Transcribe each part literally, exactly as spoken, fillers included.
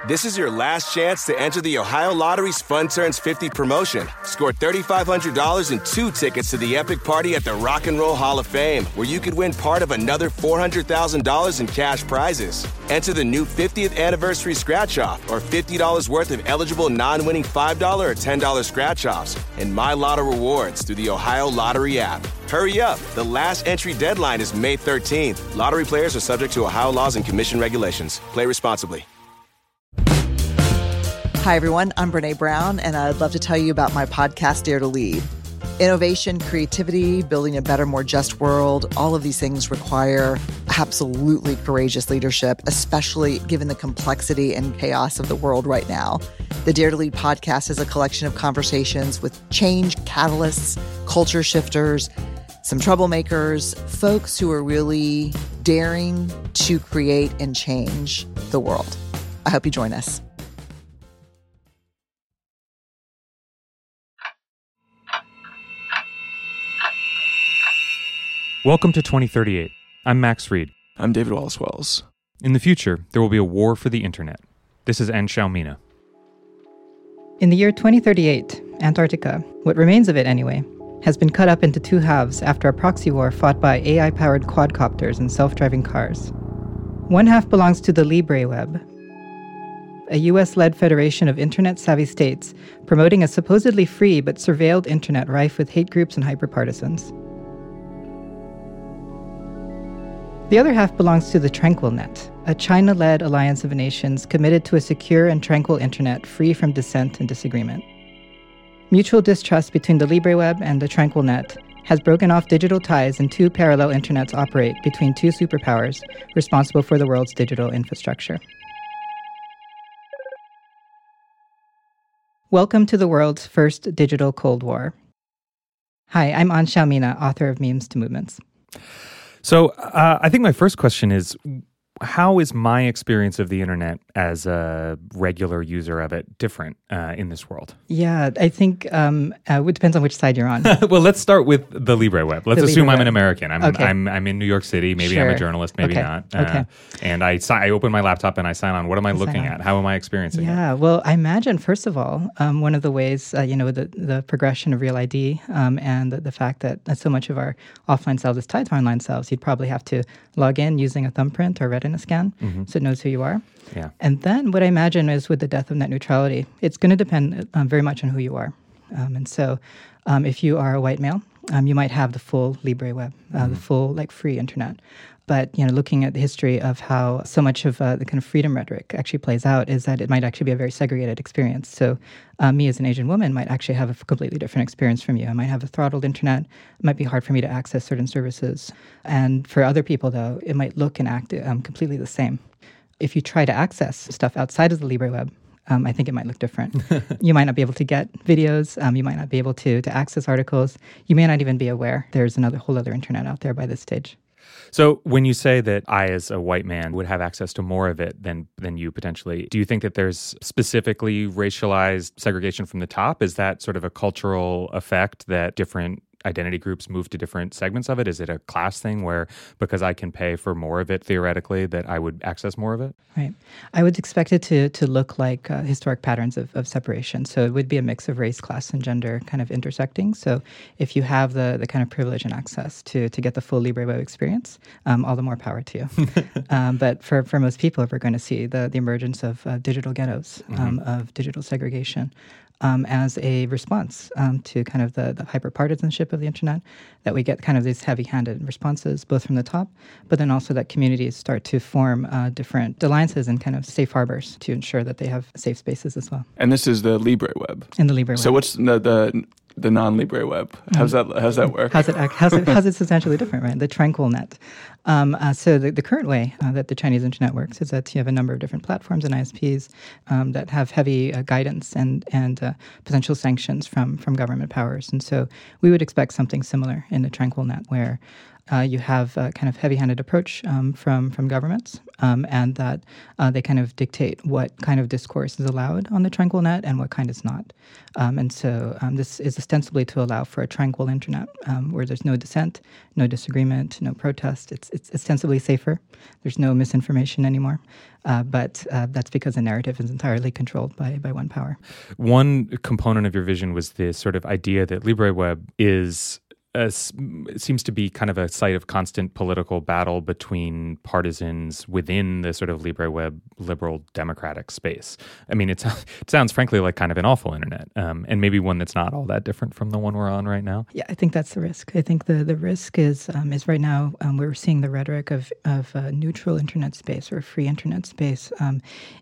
This is your last chance to enter the Ohio Lottery's Fun Turns fifty promotion. Score three thousand five hundred dollars and two tickets to the epic party at the Rock and Roll Hall of Fame, where you could win part of another four hundred thousand dollars in cash prizes. Enter the new fiftieth anniversary scratch-off or fifty dollars worth of eligible non-winning five dollars or ten dollars scratch-offs and My Lotto rewards through the Ohio Lottery app. Hurry up. The last entry deadline is May thirteenth. Lottery players are subject to Ohio laws and commission regulations. Play responsibly. Hi, everyone. I'm Brene Brown, and I'd love to tell you about my podcast, Dare to Lead. Innovation, creativity, building a better, more just world, all of these things require absolutely courageous leadership, especially given the complexity and chaos of the world right now. The Dare to Lead podcast is a collection of conversations with change catalysts, culture shifters, some troublemakers, folks who are really daring to create and change the world. I hope you join us. Welcome to twenty thirty-eight. I'm Max Reed. I'm David Wallace Wells. In the future, there will be a war for the internet. This is Anne Shalmina. In the year twenty thirty-eight, Antarctica, what remains of it anyway, has been cut up into two halves after a proxy war fought by A I-powered quadcopters and self-driving cars. One half belongs to the Libre Web, a U S-led federation of internet-savvy states promoting a supposedly free but surveilled internet rife with hate groups and hyperpartisans. The other half belongs to the TranquilNet, a China-led alliance of nations committed to a secure and tranquil internet free from dissent and disagreement. Mutual distrust between the LibreWeb and the TranquilNet has broken off digital ties, and two parallel internets operate between two superpowers responsible for the world's digital infrastructure. Welcome to the world's first digital Cold War. Hi, I'm Anne Shalmina, author of Memes to Movements. So uh, I think my first question is, how is my experience of the internet as a regular user of it different uh, in this world? Yeah, I think um, uh, it depends on which side you're on. Well, let's start with the LibreWeb. Let's The assume LibreWeb. I'm an American. I'm, Okay. I'm I'm in New York City. Maybe I'm Sure. a journalist. Maybe Okay. not. Uh, Okay. And I si- I open my laptop and I sign on. What am I You sign looking on. at? How am I experiencing it? Yeah, well, I imagine, first of all, um, one of the ways, uh, you know, the, the progression of Real I D um, and the, the fact that so much of our offline selves is tied to online selves, you'd probably have to log in using a thumbprint or retina scan Mm-hmm. so it knows who you are. Yeah. And then what I imagine is with the death of net neutrality, it's going to depend um, very much on who you are. Um, and so um, if you are a white male, um, you might have the full LibreWeb, uh, Mm-hmm. the full like free internet. But, you know, looking at the history of how so much of uh, the kind of freedom rhetoric actually plays out is that it might actually be a very segregated experience. So uh, me as an Asian woman might actually have a completely different experience from you. I might have a throttled internet. It might be hard for me to access certain services. And for other people, though, it might look and act um, completely the same. If you try to access stuff outside of the LibreWeb, um, I think it might look different. You might not be able to get videos. Um, you might not be able to, to access articles. You may not even be aware there's another whole other internet out there by this stage. So when you say that I, as a white man, would have access to more of it than than you potentially, do you think that there's specifically racialized segregation from the top? Is that sort of a cultural effect that different identity groups move to different segments of it? Is it a class thing where because I can pay for more of it theoretically that I would access more of it? Right. I would expect it to to look like uh, historic patterns of, of separation. So it would be a mix of race, class, and gender kind of intersecting. So if you have the the kind of privilege and access to to get the full LibreWeb experience, um, all the more power to you. um, but for, for most people, we're going to see the, the emergence of uh, digital ghettos, um, Mm-hmm. of digital segregation. Um, as a response um, to kind of the, the hyper-partisanship of the internet, that we get kind of these heavy-handed responses, both from the top, but then also that communities start to form uh, different alliances and kind of safe harbors to ensure that they have safe spaces as well. And this is the LibreWeb. In the LibreWeb. So what's the the, the non-LibreWeb? How's that how's that work? How's it, act- how's it, how's it substantially different, right? The TranquilNet. Um, uh, so the, the current way uh, that the Chinese internet works is that you have a number of different platforms and I S Ps um, that have heavy uh, guidance and and uh, potential sanctions from from government powers. And so we would expect something similar in the TranquilNet, where uh, you have a kind of heavy-handed approach um, from from governments, um, and that uh, they kind of dictate what kind of discourse is allowed on the tranquil net and what kind is not. Um, and so um, this is ostensibly to allow for a tranquil internet um, where there's no dissent, no disagreement, no protest. It's it's ostensibly safer. There's no misinformation anymore. Uh, but uh, that's because the narrative is entirely controlled by, by one power. One component of your vision was this sort of idea that LibreWeb is As, it seems to be kind of a site of constant political battle between partisans within the sort of LibreWeb liberal democratic space. I mean, it's, it sounds frankly like kind of an awful internet, um, and maybe one that's not all that different from the one we're on right now. Yeah, I think that's the risk. I think the, the risk is um, is right now um, we're seeing the rhetoric of of a neutral internet space or a free internet space um,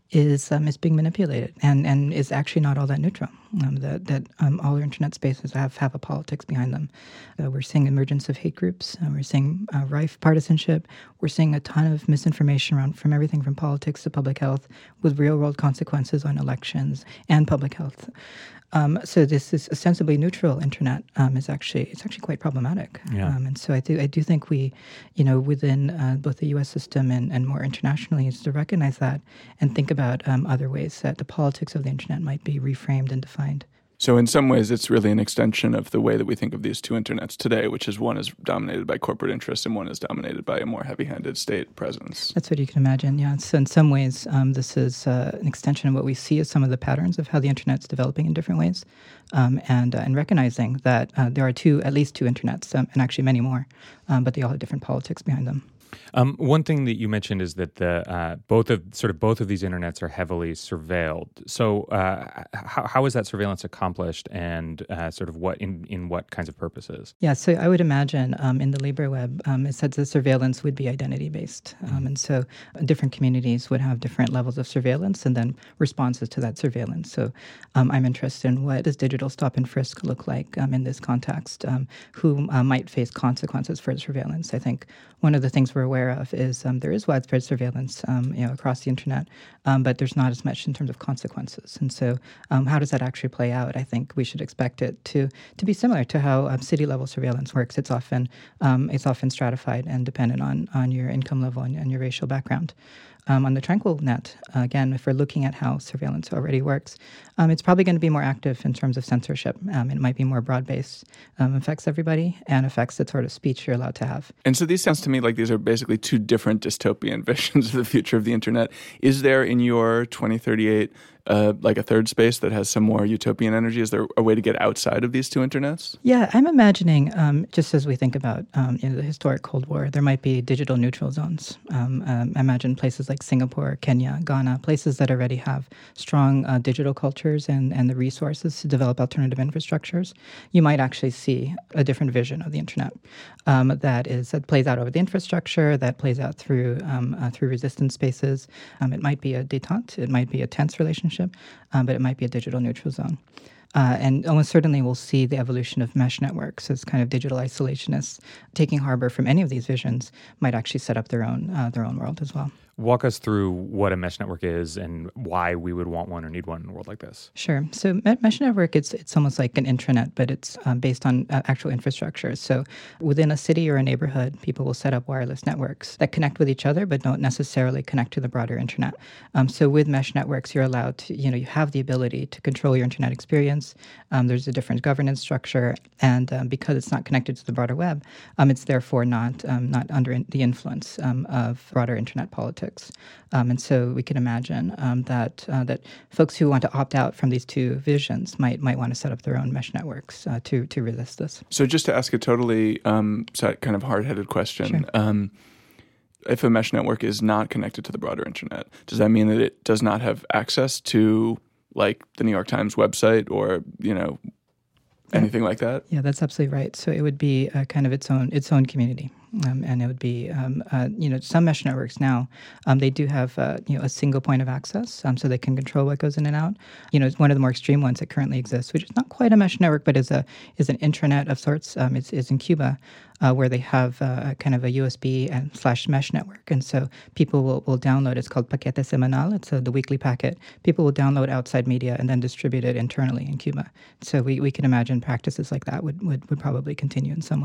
is um, is being manipulated and, and is actually not all that neutral. Um, that that um, all our internet spaces have, have a politics behind them. Uh, we're seeing emergence of hate groups. Uh, we're seeing uh, rife partisanship. We're seeing a ton of misinformation around from everything from politics to public health with real-world consequences on elections and public health. Um, so this is ostensibly neutral internet um, is actually it's actually quite problematic. Yeah. Um, and so I do I do think we, you know, within uh, both the U S system and, and more internationally, is to recognize that and think about um, other ways that the politics of the internet might be reframed and defined. So in some ways, it's really an extension of the way that we think of these two internets today, which is one is dominated by corporate interests and one is dominated by a more heavy-handed state presence. That's what you can imagine, yeah. So in some ways, um, this is uh, an extension of what we see as some of the patterns of how the internet's developing in different ways, um, and, uh, and recognizing that uh, there are two, at least two internets, um, and actually many more, um, but they all have different politics behind them. Um, one thing that you mentioned is that the uh, both of sort of both of these internets are heavily surveilled. So, uh, how, how is that surveillance accomplished, and uh, sort of what in, in what kinds of purposes? Yeah, so I would imagine um, in the LibreWeb, um, it said the surveillance would be identity based, um, and so different communities would have different levels of surveillance, and then responses to that surveillance. So, um, I'm interested in what does digital stop and frisk look like um, in this context? Um, who uh, might face consequences for surveillance? I think one of the things we're aware of is um, there is widespread surveillance, um, you know, across the internet, um, but there's not as much in terms of consequences. And so, um, how does that actually play out? I think we should expect it to to be similar to how um, city-level surveillance works. It's often um, it's often stratified and dependent on on your income level and, and your racial background. Um, on the Tranquil Net, uh, again, if we're looking at how surveillance already works, um, it's probably going to be more active in terms of censorship. Um, it might be more broad-based, um, affects everybody, and affects the sort of speech you're allowed to have. And so these sounds to me like these are basically two different dystopian visions of the future of the internet. Is there in your twenty thirty-eight uh, like a third space that has some more utopian energy? Is there a way to get outside of these two internets? Yeah, I'm imagining, um, just as we think about um, you know, the historic Cold War, there might be digital neutral zones. Um, um, I imagine places like Singapore, Kenya, Ghana, places that already have strong uh, digital cultures and, and the resources to develop alternative infrastructures. You might actually see a different vision of the internet um, that is that plays out over the infrastructure, that plays out through um, uh, through resistance spaces. Um, it might be a détente, it might be a tense relationship, um, but it might be a digital neutral zone. Uh, and almost certainly we'll see the evolution of mesh networks as kind of digital isolationists taking harbor from any of these visions might actually set up their own uh, their own world as well. Walk us through what a mesh network is and why we would want one or need one in a world like this. Sure. So mesh network, it's it's almost like an intranet, but it's um, based on uh, actual infrastructure. So within a city or a neighborhood, people will set up wireless networks that connect with each other, but don't necessarily connect to the broader internet. Um, so with mesh networks, you're allowed to, you know, you have the ability to control your internet experience. Um, there's a different governance structure, and um, because it's not connected to the broader web, um, it's therefore not um, not under in- the influence um, of broader internet politics. Um, and so we can imagine um, that uh, that folks who want to opt out from these two visions might might want to set up their own mesh networks uh, to to resist this. So just to ask a totally um, kind of hard-headed question, Sure. um, if a mesh network is not connected to the broader internet, does that mean that it does not have access to like the New York Times website or, you know, anything yeah. like that? Yeah, that's absolutely right. So it would be uh, kind of its own its own community. Um, and it would be, um, uh, you know, some mesh networks now, um, they do have, uh, you know, a single point of access, um, so they can control what goes in and out. You know, it's one of the more extreme ones that currently exists, which is not quite a mesh network, but is a is an intranet of sorts. Um, it's, it's in Cuba, uh, where they have uh, kind of a U S B and slash mesh network, and so people will, will download. It's called Paquete Semanal. It's uh, the weekly packet. People will download outside media and then distribute it internally in Cuba. So we, we can imagine practices like that would, would, would probably continue in some way.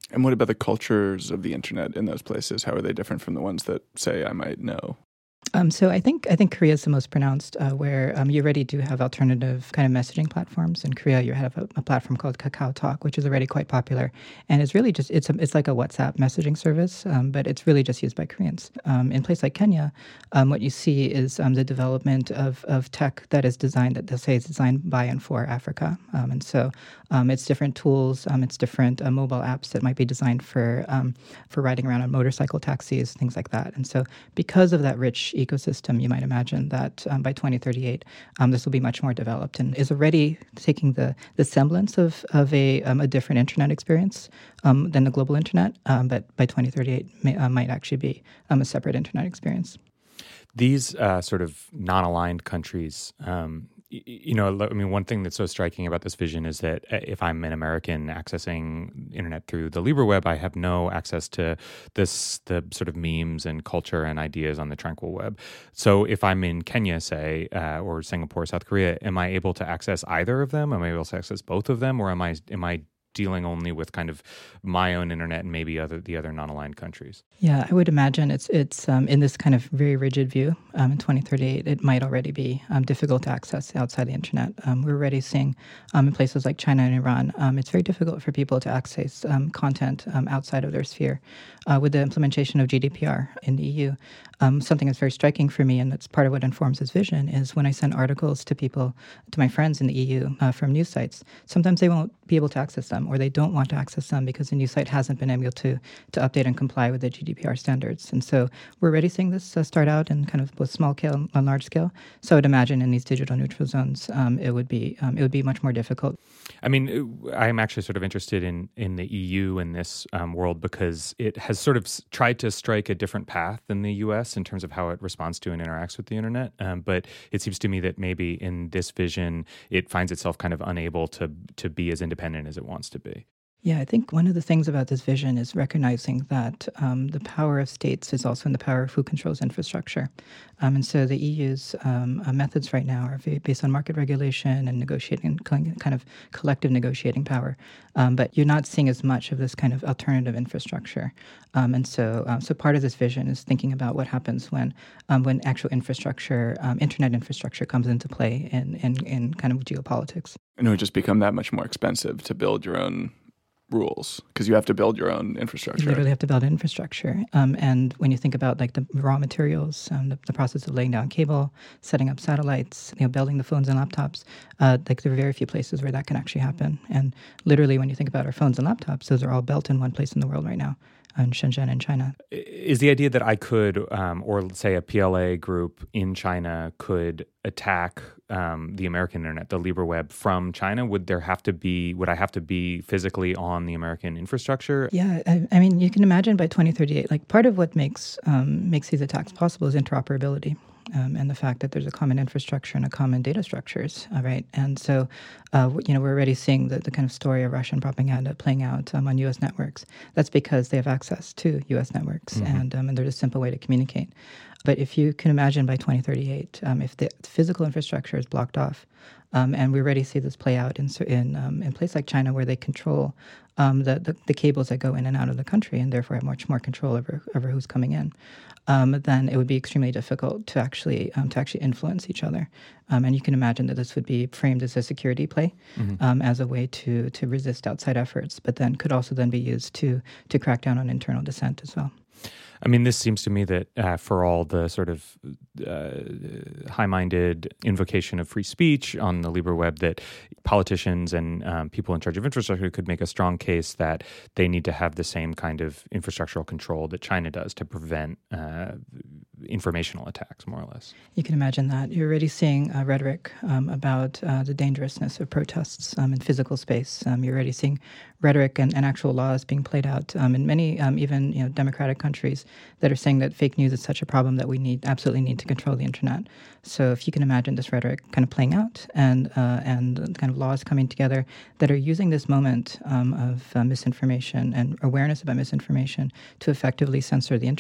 And what about the cultures of the internet in those places? How are they different from the ones that, say, I might know? Um, so I think I think Korea is the most pronounced, uh, where um, you already do have alternative kind of messaging platforms. In Korea, you have a, a platform called Kakao Talk, which is already quite popular, and it's really just it's a, it's like a WhatsApp messaging service, um, but it's really just used by Koreans. Um, in places like Kenya, um, what you see is um, the development of, of tech that is designed that they'll say is designed by and for Africa, um, and so um, it's different tools, um, it's different uh, mobile apps that might be designed for um, for riding around on motorcycle taxis, things like that. And so because of that rich ecosystem, you might imagine that um, by twenty thirty-eight, um, this will be much more developed and is already taking the, the semblance of, of a, um, a different internet experience um, than the global internet, um, but by twenty thirty-eight may, uh, might actually be um, a separate internet experience. These uh, sort of non-aligned countries, um, y- you know, I mean, one thing that's so striking about this vision is that if I'm an American accessing internet through the LibreWeb, I have no access to this, the sort of memes and culture and ideas on the Tranquil Web. So if I'm in Kenya, say, uh, or Singapore, South Korea, am I able to access either of them? Am I able to access both of them? Or am I, am I dealing only with kind of my own internet and maybe other the other non-aligned countries? Yeah, I would imagine it's it's um, in this kind of very rigid view. Um, in twenty thirty-eight, it might already be um, difficult to access outside the internet. Um, we're already seeing um, in places like China and Iran, um, it's very difficult for people to access um, content um, outside of their sphere. Uh, with the implementation of G D P R in the E U, um, something that's very striking for me, and that's part of what informs this vision, is when I send articles to people, to my friends in the E U uh, from news sites, sometimes they won't be able to access them, or they don't want to access them because the news site hasn't been able to to update and comply with the G D P R standards. And so we're already seeing this uh, start out in kind of both small scale and large scale. So I would imagine in these digital neutral zones, um, it would be um, it would be much more difficult. I mean, I'm actually sort of interested in in the E U in this um, world because it has sort of tried to strike a different path than the U S in terms of how it responds to and interacts with the internet. Um, but it seems to me that maybe in this vision, it finds itself kind of unable to to be as independent as it wants to be. Yeah, I think one of the things about this vision is recognizing that um, the power of states is also in the power of who controls infrastructure. Um, and so the E U's um, uh, methods right now are based on market regulation and negotiating, kind of collective negotiating power. Um, but you're not seeing as much of this kind of alternative infrastructure. Um, and so um, so part of this vision is thinking about what happens when um, when actual infrastructure, um, internet infrastructure comes into play in, in, in kind of geopolitics. And it would just become that much more expensive to build your own rules because you have to build your own infrastructure. You literally have to build infrastructure. Um, and when you think about like the raw materials, um, the, the process of laying down cable, setting up satellites, you know, building the phones and laptops, uh, like there are very few places where that can actually happen. And literally when you think about our phones and laptops, those are all built in one place in the world right now. In Shenzhen in China. Is the idea that I could, um, or say a P L A group in China could attack um, the American internet, the LibreWeb from China? Would there have to be, would I have to be physically on the American infrastructure? Yeah, I, I mean, you can imagine by twenty thirty-eight, like part of what makes um, makes these attacks possible is interoperability. Um, and the fact that there's a common infrastructure and a common data structures, all right? And so, uh, you know, we're already seeing the, the kind of story of Russian propaganda playing out um, on U S networks. That's because they have access to U S networks, mm-hmm. and, um, and there's a simple way to communicate. But if you can imagine by twenty thirty-eight, um, if the physical infrastructure is blocked off, um, and we already see this play out in in, um, in places like China where they control um, the, the, the cables that go in and out of the country and therefore have much more control over, over who's coming in, um, then it would be extremely difficult to actually um, to actually influence each other. Um, and you can imagine that this would be framed as a security play, mm-hmm. um, as a way to to resist outside efforts, but then could also then be used to to crack down on internal dissent as well. I mean, this seems to me that uh, for all the sort of uh, high-minded invocation of free speech on the LibreWeb, that politicians and um, people in charge of infrastructure could make a strong case that they need to have the same kind of infrastructural control that China does to prevent uh, informational attacks, more or less. You can imagine that. You're already seeing uh, rhetoric um, about uh, the dangerousness of protests um, in physical space. Um, you're already seeing rhetoric and, and actual laws being played out um, in many, um, even you know, democratic countries that are saying that fake news is such a problem that we need absolutely need to control the internet. So if you can imagine this rhetoric kind of playing out and uh, and kind of laws coming together that are using this moment um, of uh, misinformation and awareness about misinformation to effectively censor the internet,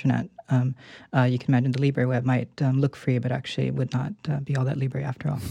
Um, uh, you can imagine the Libre web might um, look free, but actually would not uh, be all that Libre after all.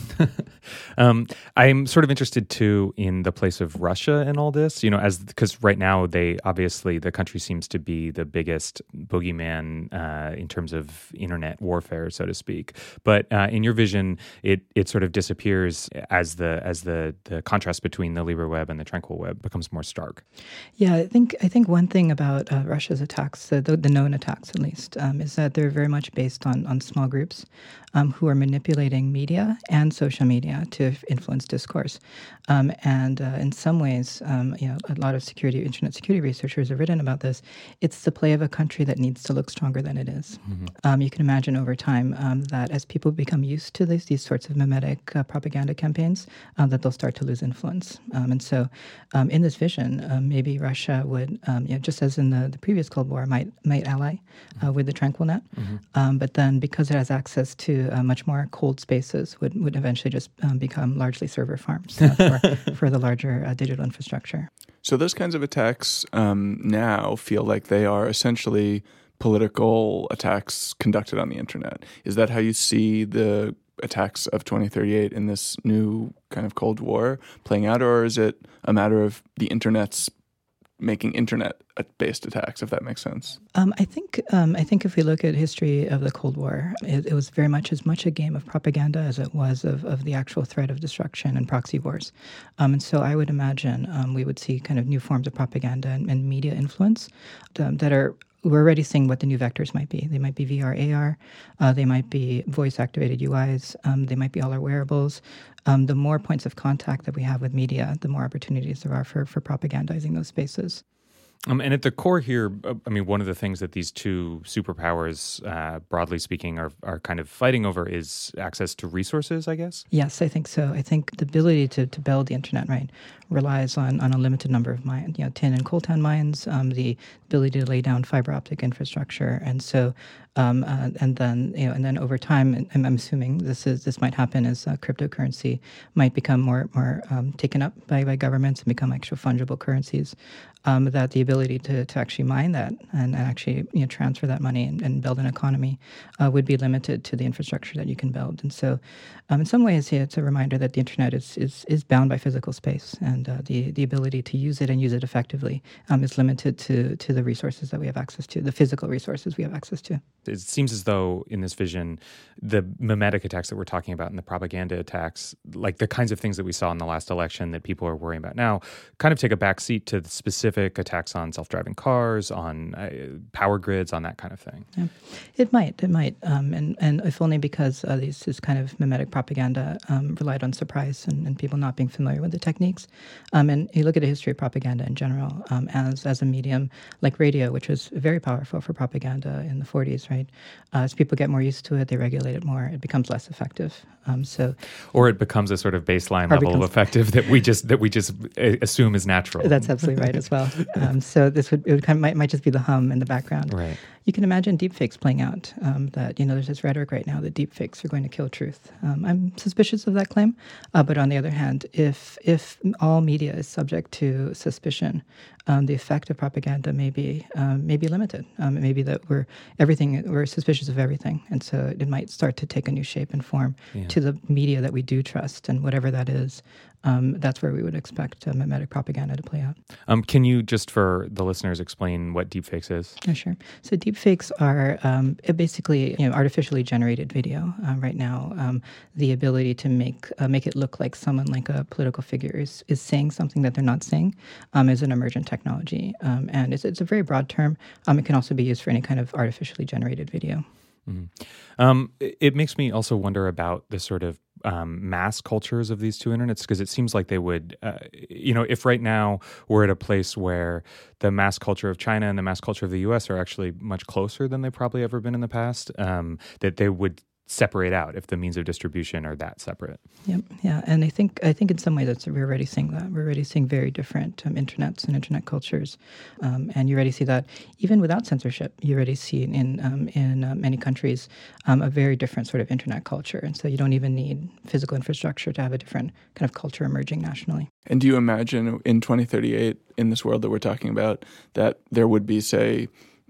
um, I'm sort of interested too in the place of Russia in all this, you know, as because right now they obviously the country seems to be the biggest boogeyman uh, in terms of internet warfare, so to speak. But uh, in your vision, it it sort of disappears as the as the the contrast between the Libre web and the Tranquil web becomes more stark. Yeah, I think I think one thing about uh, Russia's attacks, uh, the, the known attacks at least, um, is that they're very much based on on small groups um, who are manipulating media and social media to influence discourse. Um, and uh, in some ways, um, you know, a lot of security, internet security researchers have written about this. It's the play of a country that needs to look stronger than it is. Mm-hmm. Um, you can imagine over time um, that as people become used to these these sorts of mimetic uh, propaganda campaigns, uh, that they'll start to lose influence. Um, and so, um, in this vision, um, maybe Russia would, um, you know, just as in the, the previous Cold War, might might ally uh, with the TranquilNet. Mm-hmm. Um, but then, because it has access to uh, much more cold spaces, would would eventually just um, become largely server farms uh, for, for the larger uh, digital infrastructure. So those kinds of attacks um, now feel like they are essentially political attacks conducted on the internet. Is that how you see the attacks of twenty thirty-eight in this new kind of Cold War playing out, or is it a matter of the internet's making internet-based attacks, if that makes sense? Um, I think um, I think if we look at history of the Cold War, it, it was very much as much a game of propaganda as it was of, of the actual threat of destruction and proxy wars. Um, and so I would imagine um, we would see kind of new forms of propaganda and, and media influence um, that are we're already seeing what the new vectors might be. They might be V R, A R. Uh, they might be voice-activated U Is. Um, they might be all our wearables. Um, the more points of contact that we have with media, the more opportunities there are for, for propagandizing those spaces. Um, and at the core here, I mean, one of the things that these two superpowers, uh, broadly speaking, are are kind of fighting over is access to resources, I guess? Yes, I think so. I think the ability to, to build the internet, right, relies on, on a limited number of mines, you know, tin and coltan mines, um, the ability to lay down fiber optic infrastructure. And so, um, uh, and then, you know, and then over time, and I'm assuming this is this might happen as uh, cryptocurrency might become more more um, taken up by, by governments and become actual fungible currencies. Um, that the ability to, to actually mine that and, and actually you know transfer that money and, and build an economy uh, would be limited to the infrastructure that you can build. And so, um, in some ways, yeah, it's a reminder that the internet is is, is bound by physical space, and uh, the the ability to use it and use it effectively um, is limited to to the resources that we have access to, the physical resources we have access to. It seems as though in this vision, the mimetic attacks that we're talking about and the propaganda attacks, like the kinds of things that we saw in the last election that people are worrying about now, kind of take a backseat to the specific attacks on self-driving cars, on uh, power grids, on that kind of thing. Yeah. It might, it might, um, and and if only because uh, these this kind of mimetic propaganda um, relied on surprise and, and people not being familiar with the techniques. Um, and you look at the history of propaganda in general um, as as a medium like radio, which was very powerful for propaganda in the forties, right? Uh, as people get more used to it, they regulate it more. It becomes less effective. Um, so, or it becomes a sort of baseline level becomes, of effective that we just that we just assume is natural. That's absolutely right as well. Um, so this would it would kind of, might might just be the hum in the background. Right. You can imagine deepfakes playing out. Um, that you know, there's this rhetoric right now that deepfakes are going to kill truth. Um, I'm suspicious of that claim, uh, but on the other hand, if if all media is subject to suspicion, um, the effect of propaganda may be um, may be limited. Um, it may be that we're everything we're suspicious of everything, and so it might start to take a new shape and form yeah. to the media that we do trust, and whatever that is. Um, that's where we would expect uh, mimetic propaganda to play out. Um, can you, just for the listeners, explain what deepfakes is? Yeah, sure. So deepfakes are um, basically you know, artificially generated video. Uh, right now, um, the ability to make uh, make it look like someone, like a political figure, is, is saying something that they're not saying um, is an emergent technology. Um, and it's, it's a very broad term. Um, it can also be used for any kind of artificially generated video. Mm-hmm. Um, it, it makes me also wonder about the sort of um, mass cultures of these two internets, because it seems like they would, uh, you know, if right now we're at a place where the mass culture of China and the mass culture of the U S are actually much closer than they've probably ever been in the past, um, that they would separate out if the means of distribution are that separate. Yep, yeah, and I think I think in some ways that's we're already seeing that. We're already seeing very different um, internets and internet cultures, um, and you already see that even without censorship. You already see in um, in uh, many countries um, a very different sort of internet culture, and so you don't even need physical infrastructure to have a different kind of culture emerging nationally. And do you imagine in twenty thirty-eight, in this world that we're talking about, that there would be, say,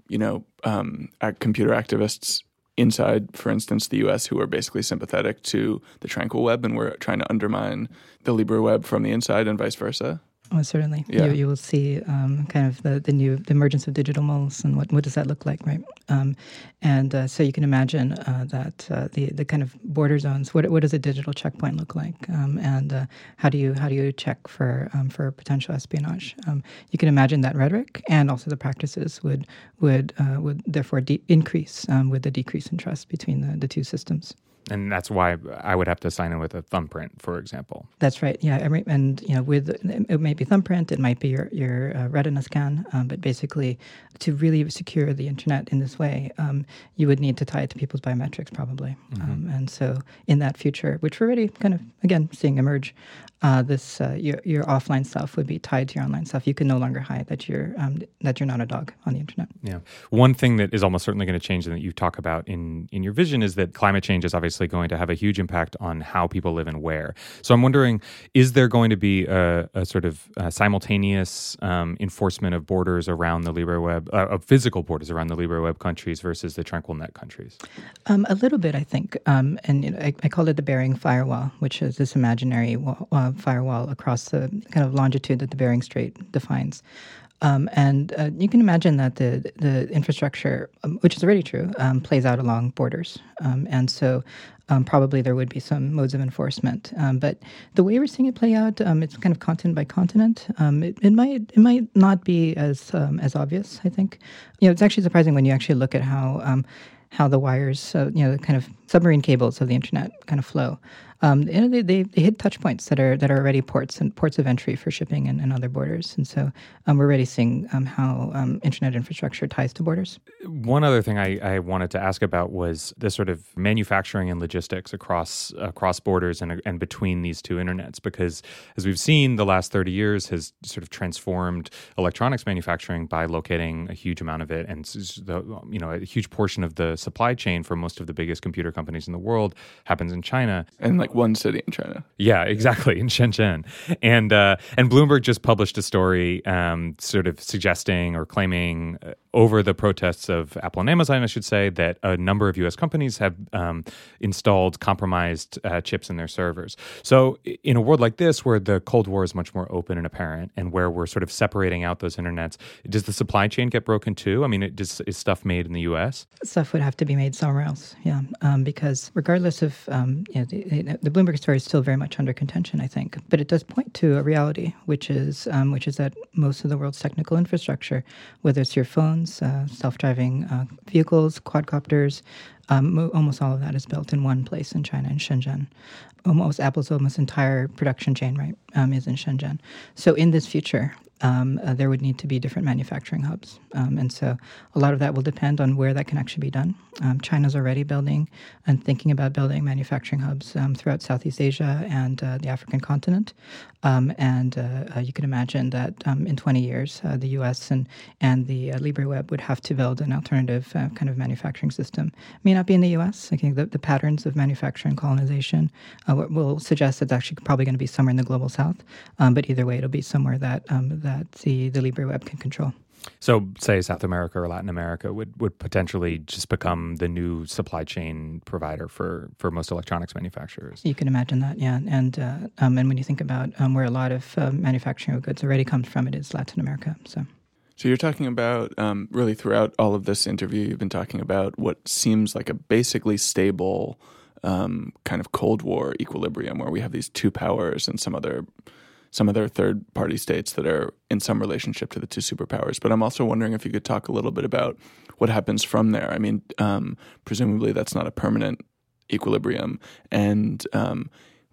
you know, um, computer activists inside, for instance, the U S who are basically sympathetic to the Tranquil Web, and we're trying to undermine the Libre Web from the inside and vice versa? Oh, certainly. Yeah. You, you will see um, kind of the, the new the emergence of digital moles and what, what does that look like, right? Um, and uh, so you can imagine uh, that uh, the the kind of border zones. What what does a digital checkpoint look like? Um, and uh, how do you how do you check for um, for potential espionage? Um, you can imagine that rhetoric and also the practices would would uh, would therefore de- increase um, with the decrease in trust between the, the two systems. And that's why I would have to sign in with a thumbprint, for example. That's right. Yeah, and you know, with it might be thumbprint, it might be your your uh, retina scan, um, but basically, to really secure the internet in this way, um, you would need to tie it to people's biometrics, probably. Mm-hmm. Um, and so, in that future, which we're already kind of again seeing emerge, uh, this uh, your your offline stuff would be tied to your online stuff. You can no longer hide that you're um, that you're not a dog on the internet. Yeah. One thing that is almost certainly going to change, and that you talk about in in your vision, is that climate change is obviously going to have a huge impact on how people live and where. So I'm wondering, is there going to be a, a sort of uh, simultaneous um, enforcement of borders around the Libre Web, uh, of physical borders around the Libre Web countries versus the Tranquil Net countries? Um, a little bit, I think. Um, and you know, I, I call it the Bering Firewall, which is this imaginary wall, uh, firewall across the kind of longitude that the Bering Strait defines. Um, and uh, you can imagine that the the infrastructure, um, which is already true, um, plays out along borders. Um, and so um, probably there would be some modes of enforcement. Um, but the way we're seeing it play out, um, it's kind of continent by continent. Um, it, it might it might not be as um, as obvious, I think. You know, it's actually surprising when you actually look at how um, how the wires, uh, you know, the kind of submarine cables of the internet kind of flow. Um, you know, they, they, they hit touch points that are that are already ports and ports of entry for shipping and, and other borders. And so um, we're already seeing um, how um, internet infrastructure ties to borders. One other thing I, I wanted to ask about was the sort of manufacturing and logistics across across borders and and between these two internets, because as we've seen, the last thirty years has sort of transformed electronics manufacturing by locating a huge amount of it, and the, you know, a huge portion of the supply chain for most of the biggest computer companies in the world happens in China. And like one city in China. Yeah, exactly, in Shenzhen. And uh, and Bloomberg just published a story um, sort of suggesting or claiming uh, over the protests of Apple and Amazon, I should say, that a number of U S companies have um, installed compromised uh, chips in their servers. So in a world like this, where the Cold War is much more open and apparent, and where we're sort of separating out those internets, does the supply chain get broken too? I mean, it just, is stuff made in the U S? Stuff would have to be made somewhere else, yeah, um, because regardless of, um, you know, the, the Bloomberg story is still very much under contention, I think, but it does point to a reality, which is um, which is that most of the world's technical infrastructure, whether it's your phones, uh, self-driving uh, vehicles, quadcopters, um, mo- almost all of that is built in one place in China, in Shenzhen. Almost Apple's almost entire production chain, right, um, is in Shenzhen. So in this future, Um, uh, there would need to be different manufacturing hubs. Um, and so a lot of that will depend on where that can actually be done. Um, China's already building and thinking about building manufacturing hubs um, throughout Southeast Asia and uh, the African continent. Um, and uh, uh, you can imagine that um, in twenty years, uh, the U S and, and the uh, Libre Web would have to build an alternative uh, kind of manufacturing system. It may not be in the U S. I think the, the patterns of manufacturing colonization uh, will suggest that it's actually probably going to be somewhere in the global south. Um, but either way, it'll be somewhere that um, that the, the Libre Web can control. So, say South America or Latin America would, would potentially just become the new supply chain provider for, for most electronics manufacturers. You can imagine that, yeah. And uh, um, and when you think about um, where a lot of uh, manufacturing of goods already comes from, it is Latin America. So, so you're talking about um, really throughout all of this interview, you've been talking about what seems like a basically stable um, kind of Cold War equilibrium, where we have these two powers and some other. some other third-party states that are in some relationship to the two superpowers. But I'm also wondering if you could talk a little bit about what happens from there. I mean, um, presumably that's not a permanent equilibrium. And, um,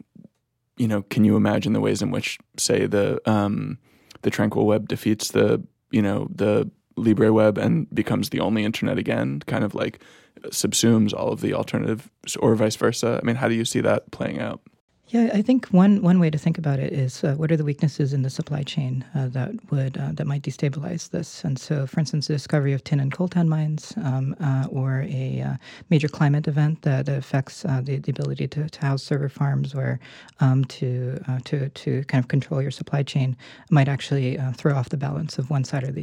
you know, can you imagine the ways in which, say, the um, the Tranquil Web defeats the, you know, the Libre Web and becomes the only internet again, kind of like subsumes all of the alternatives, or vice versa? I mean, how do you see that playing out? Yeah, I think one, one way to think about it is uh, what are the weaknesses in the supply chain uh, that would uh, that might destabilize this? And so, for instance, the discovery of tin and coltan mines, um, uh, or a uh, major climate event that, that affects uh, the, the ability to, to house server farms, or um, to uh, to to kind of control your supply chain, might actually uh, throw off the balance of one side or the other.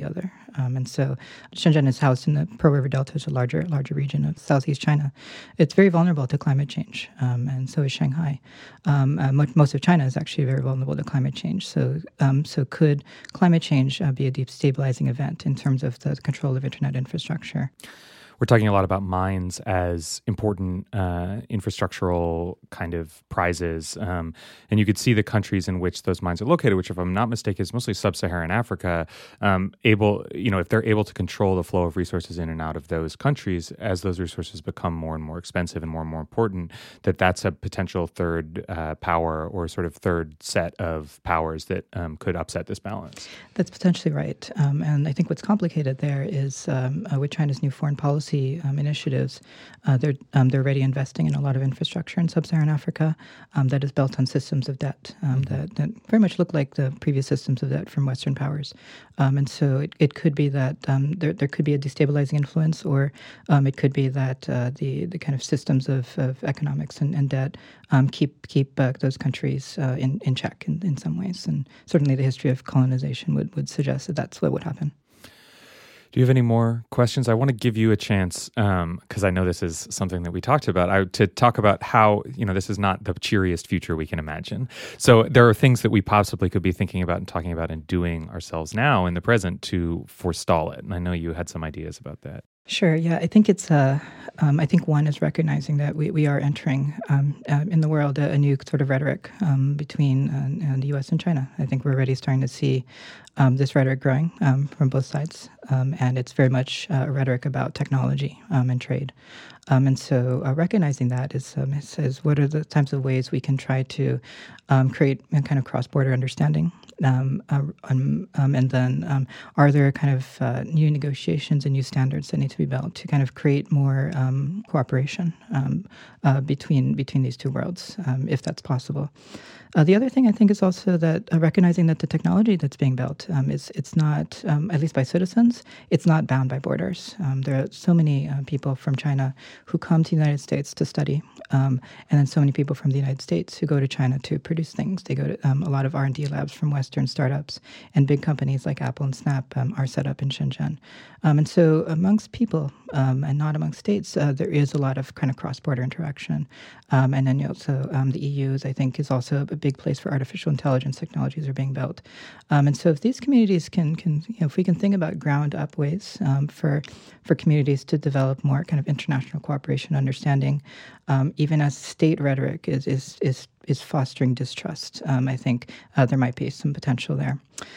Um, and so Shenzhen is housed in the Pearl River Delta, is a larger larger region of Southeast China. It's very vulnerable to climate change, um, and so is Shanghai. Um, uh, most, most of China is actually very vulnerable to climate change. So, um, so could climate change uh, be a destabilizing event in terms of the control of internet infrastructure? We're talking a lot about mines as important uh, infrastructural kind of prizes. Um, and you could see the countries in which those mines are located, which, if I'm not mistaken, is mostly sub-Saharan Africa, um, able, you know, if they're able to control the flow of resources in and out of those countries, as those resources become more and more expensive and more and more important, that that's a potential third uh, power or sort of third set of powers that um, could upset this balance. That's potentially right. Um, and I think what's complicated there is um, uh, with China's new foreign policy Um, initiatives, uh, they're um, they're already investing in a lot of infrastructure in sub-Saharan Africa um, that is built on systems of debt um, mm-hmm. that, that very much look like the previous systems of debt from Western powers. Um, and so it, it could be that um, there there could be a destabilizing influence, or um, it could be that uh, the the kind of systems of, of economics and, and debt um, keep keep uh, those countries uh, in in check in, in some ways. And certainly the history of colonization would, would suggest that that's what would happen. Do you have any more questions? I want to give you a chance, because um, I know this is something that we talked about, I, to talk about how, you know, this is not the cheeriest future we can imagine. So there are things that we possibly could be thinking about and talking about and doing ourselves now in the present to forestall it. And I know you had some ideas about that. Sure. Yeah, I think it's. Uh, um, I think one is recognizing that we, we are entering um, uh, in the world a, a new sort of rhetoric um, between uh, the U S and China. I think we're already starting to see um, this rhetoric growing um, from both sides, um, and it's very much uh, a rhetoric about technology um, and trade. Um, and so uh, recognizing that is, um, it says, what are the types of ways we can try to um, create a kind of cross-border understanding? Um, uh, um, um, and then um, are there kind of uh, new negotiations and new standards that need to be built to kind of create more um, cooperation um, uh, between between these two worlds, um, if that's possible? Uh, the other thing I think is also that uh, recognizing that the technology that's being built um, is it's not, um, at least by citizens, it's not bound by borders. Um, there are so many uh, people from China who come to the United States to study, um, and then so many people from the United States who go to China to produce things. They go to um, a lot of R and D labs from Western startups, and big companies like Apple and Snap um, are set up in Shenzhen. Um, and so amongst people um, and not amongst states, uh, there is a lot of kind of cross-border interaction. Um, and then also um, the E U's, I think, is also a big place for artificial intelligence technologies are being built. Um, and so if these communities can, can you know, if we can think about ground-up ways um, for for communities to develop more kind of international cooperation, understanding, um, even as state rhetoric is is is, is fostering distrust, um, I think uh, there might be some potential there.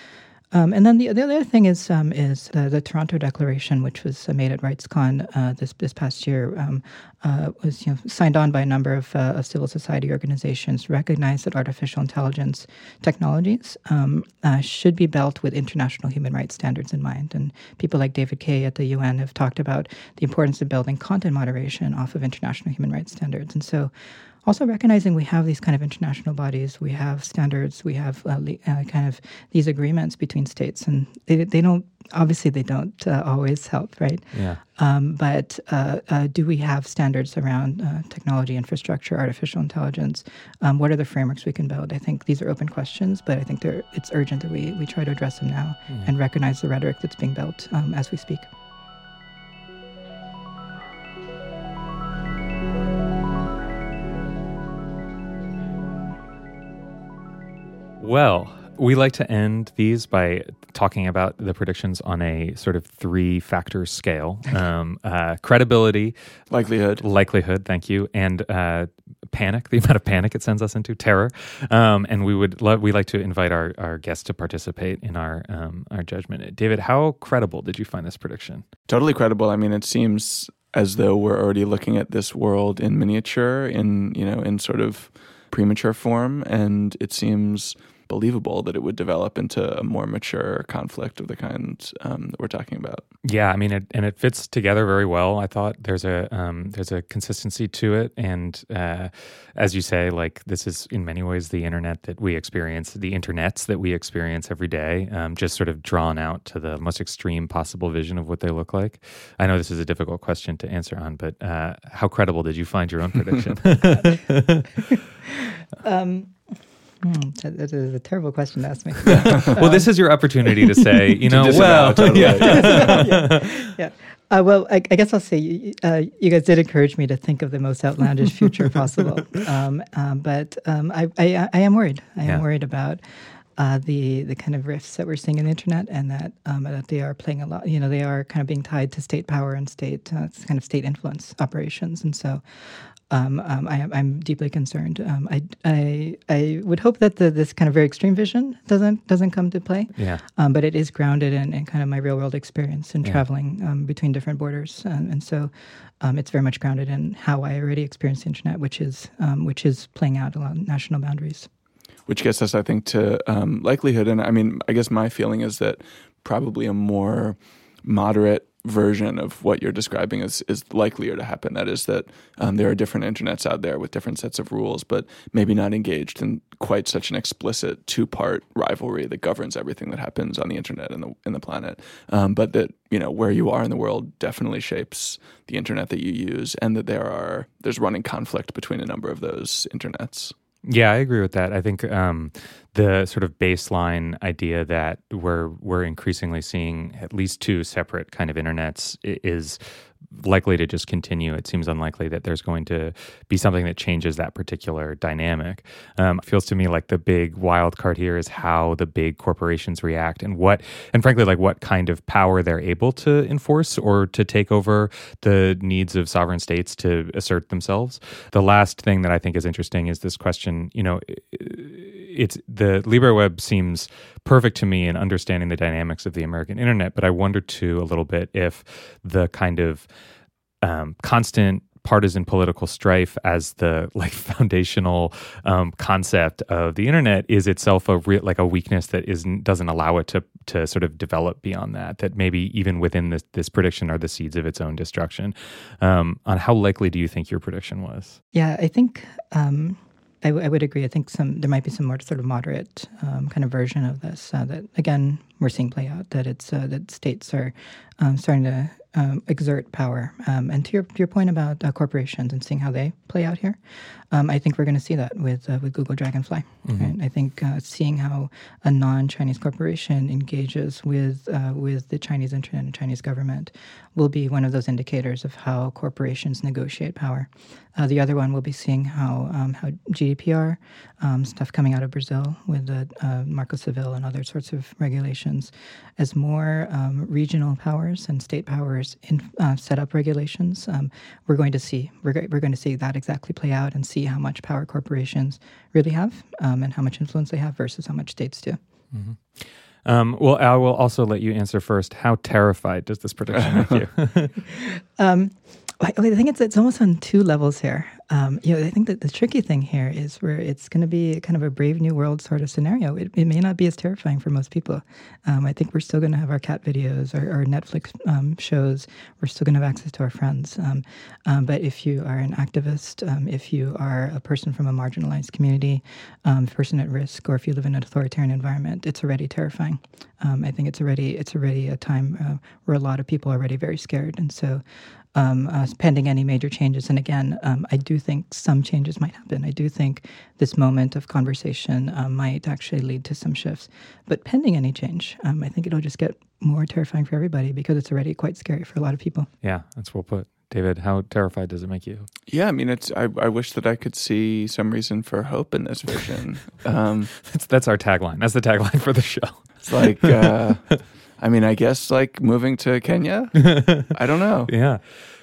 Um, and then the, the other thing is um, is the, the Toronto Declaration, which was uh, made at RightsCon uh, this this past year, um, uh, was you know, signed on by a number of, uh, of civil society organizations, recognized that artificial intelligence technologies um, uh, should be built with international human rights standards in mind. And people like David Kaye at the U N have talked about the importance of building content moderation off of international human rights standards. And so also recognizing we have these kind of international bodies, we have standards, we have uh, uh, kind of these agreements between states, and they they don't, obviously they don't uh, always help, right? Yeah. Um, but uh, uh, do we have standards around uh, technology, infrastructure, artificial intelligence? Um, what are the frameworks we can build? I think these are open questions, but I think they're, it's urgent that we, we try to address them now mm. and recognize the rhetoric that's being built um, as we speak. Well, we like to end these by talking about the predictions on a sort of three-factor scale. Um, uh, credibility. Likelihood. Likelihood, thank you. And uh, panic, the amount of panic it sends us into, terror. Um, and we would love, we like to invite our, our guests to participate in our, um, our judgment. David, how credible did you find this prediction? Totally credible. I mean, it seems as though we're already looking at this world in miniature, in, you know, in sort of premature form, and it seems believable that it would develop into a more mature conflict of the kind um, that we're talking about. Yeah, I mean, it, and it fits together very well. I thought there's a um, there's a consistency to it, and uh, as you say, like this is in many ways the internet that we experience, the internets that we experience every day, um, just sort of drawn out to the most extreme possible vision of what they look like. I know this is a difficult question to answer on, but uh, how credible did you find your own prediction? um, Mm, that, that is a terrible question to ask me. Well, this is your opportunity to say, you know, well, totally. yeah. yeah. yeah. Uh, well, I, I guess I'll say uh, you guys did encourage me to think of the most outlandish future possible. Um, um, but um, I, I, I am worried. I am Yeah. worried about uh, the the kind of rifts that we're seeing in the internet, and that um, that they are playing a lot. You know, they are kind of being tied to state power and state uh, kind of state influence operations, and so. Um, um, I, I'm deeply concerned. Um, I, I, I would hope that the, this kind of very extreme vision doesn't doesn't come to play. Yeah. Um, but it is grounded in, in kind of my real world experience in Yeah. traveling um, between different borders, and, and so um, it's very much grounded in how I already experienced the internet, which is um, which is playing out along national boundaries. Which gets us, I think, to um, likelihood. And I mean, I guess my feeling is that probably a more moderate version of what you're describing is, is likelier to happen. That is that um, there are different internets out there with different sets of rules, but maybe not engaged in quite such an explicit two-part rivalry that governs everything that happens on the internet and the in the planet. Um, but that, you know, where you are in the world definitely shapes the internet that you use, and that there are there's running conflict between a number of those internets. Yeah, I agree with that. I think um, the sort of baseline idea that we're we're increasingly seeing at least two separate kind of internets i- is likely to just continue. It seems unlikely that there's going to be something that changes that particular dynamic. Um, it feels to me like the big wild card here is how the big corporations react, and what, and frankly, like what kind of power they're able to enforce or to take over the needs of sovereign states to assert themselves. The last thing that I think is interesting is this question, you know, it's the LibreWeb seems perfect to me in understanding the dynamics of the American internet, but I wonder too a little bit if the kind of um, constant partisan political strife as the like foundational um, concept of the internet is itself a re- like a weakness that isn't doesn't allow it to to sort of develop beyond that. That maybe even within this this prediction are the seeds of its own destruction. Um, on how likely do you think your prediction was? Yeah, I think um, I, w- I would agree. I think some there might be some more sort of moderate um, kind of version of this uh, that again we're seeing play out. That it's uh, that states are um, starting to um, exert power. Um, and to your to your point about uh, corporations and seeing how they play out here, um, I think we're going to see that with uh, with Google Dragonfly. Mm-hmm. Right? I think uh, seeing how a non-Chinese corporation engages with uh, with the Chinese internet and Chinese government will be one of those indicators of how corporations negotiate power. Uh, the other one will be seeing how um, how G D P R um, stuff coming out of Brazil with the uh, Marco Civil and other sorts of regulations, as more um, regional powers and state powers in, uh, set up regulations. Um, we're going to see we're go- we're going to see that exactly play out and see how much power corporations really have um, and how much influence they have versus how much states do. Mm-hmm. Um, well, I will also let you answer first. How terrified does this prediction make you? um, I I think it's it's almost on two levels here. Um, you know, I think that the tricky thing here is where it's going to be kind of a Brave New World sort of scenario. It, it may not be as terrifying for most people. Um, I think we're still going to have our cat videos, our, our Netflix um, shows. We're still going to have access to our friends. Um, um, but if you are an activist, um, if you are a person from a marginalized community, um, person at risk, or if you live in an authoritarian environment, it's already terrifying. Um, I think it's already it's already a time uh, where a lot of people are already very scared, and so. Um, uh, pending any major changes. And again, um, I do think some changes might happen. I do think this moment of conversation uh, might actually lead to some shifts. But pending any change, um, I think it'll just get more terrifying for everybody because it's already quite scary for a lot of people. Yeah, that's well put. David, how terrified does it make you? Yeah, I mean, it's. I, I wish that I could see some reason for hope in this vision. Um, that's, that's our tagline. That's the tagline for the show. It's like... Uh, I mean, I guess like moving to Kenya. I don't know. Yeah,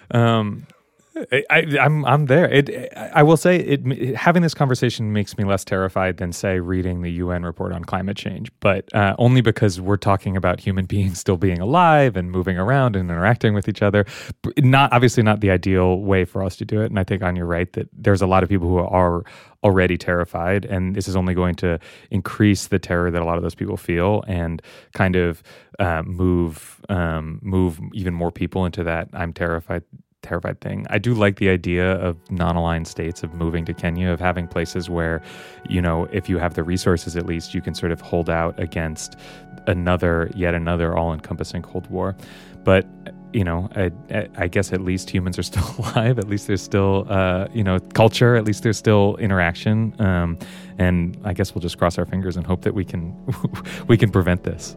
um, I, I, I'm I'm there. It, I will say, it, it having this conversation makes me less terrified than say reading the U N report on climate change, but uh, only because we're talking about human beings still being alive and moving around and interacting with each other. Not obviously not the ideal way for us to do it. And I think on your right that there's a lot of people who are already terrified, and this is only going to increase the terror that a lot of those people feel and kind of uh, move um, move even more people into that I'm terrified terrified thing. I do like the idea of non-aligned states, of moving to Kenya, of having places where, you know, if you have the resources, at least you can sort of hold out against another, yet another all-encompassing Cold War. But, you know, I, I guess at least humans are still alive. At least there's still, uh, you know, culture. At least there's still interaction. Um, and I guess we'll just cross our fingers and hope that we can we can prevent this.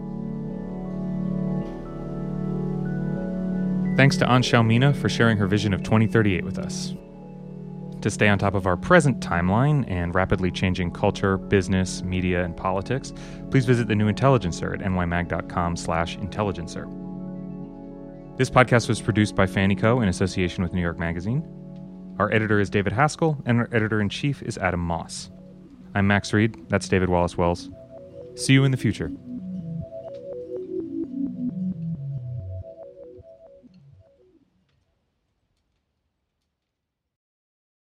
Thanks to Anshel Mina for sharing her vision of twenty thirty-eight with us. To stay on top of our present timeline and rapidly changing culture, business, media, and politics, please visit the New Intelligencer at nymag.com slash intelligencer. This podcast was produced by Fannie Co. in association with New York Magazine. Our editor is David Haskell, and our editor-in-chief is Adam Moss. I'm Max Reed. That's David Wallace Wells. See you in the future.